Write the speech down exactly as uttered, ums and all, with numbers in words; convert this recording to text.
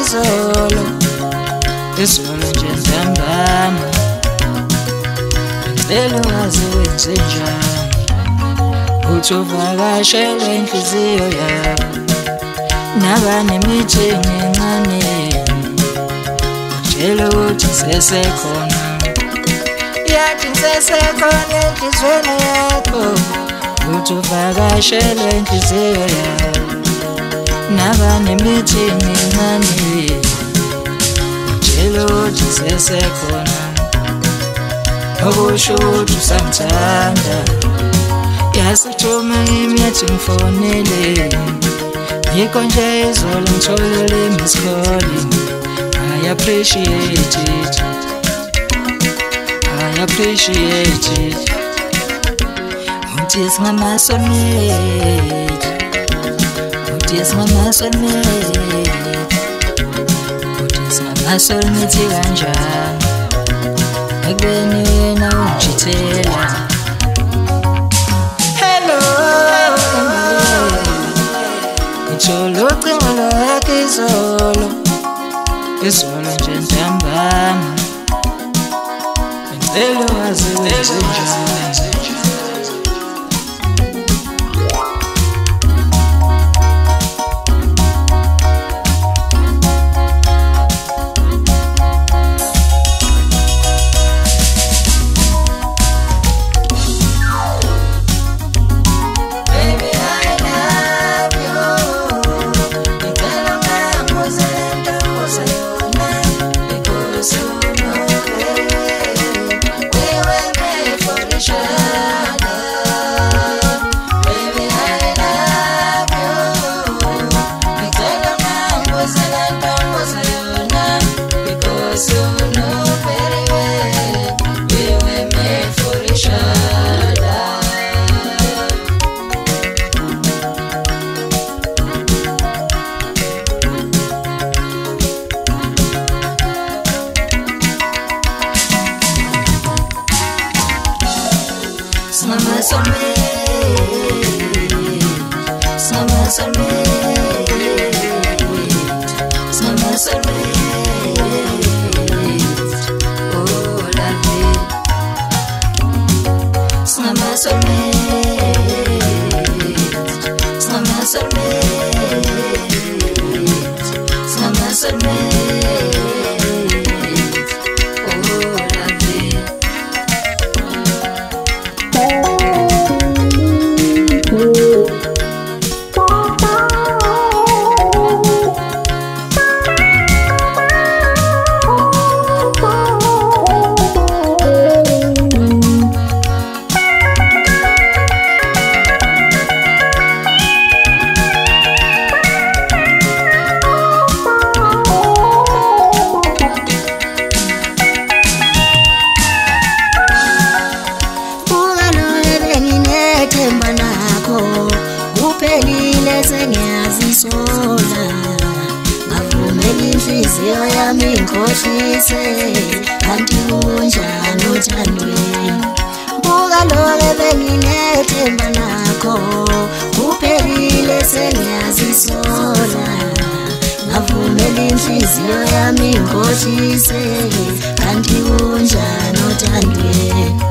izolo izolo nje ntambama ngicela wazi wenze njani uthi uvakashele inhliziyo yakho nabane-meeting encane ngitshela ukuthi ngisesekhona yathi ngisesekhona enhliziyweni yakho uthi uvakashele inhliziyo yakho nabane-meeting encane ngitshela ukuthi ngisesekhona okusho ukuthi usangithanda yasithuma ngimi yathi ngifonele yikho nje izolo ngitholele miss calling I appreciate it I appreciate it uthi singama-soulmate uthi singama-soulmate uthi singama-soulmate kanjani ekubeni wena ungijithela Izolo ucingo lwakho izolo izolo nje ntambama ngicela wazi wenze njani inhliziyo yami ngikhohlise kanti kunjani uthandweni buka lo benginethemba nakho kuphelile sengiyazisola ngavumela inhliziyo yami ngikhohlise kanti kunjani uthandweni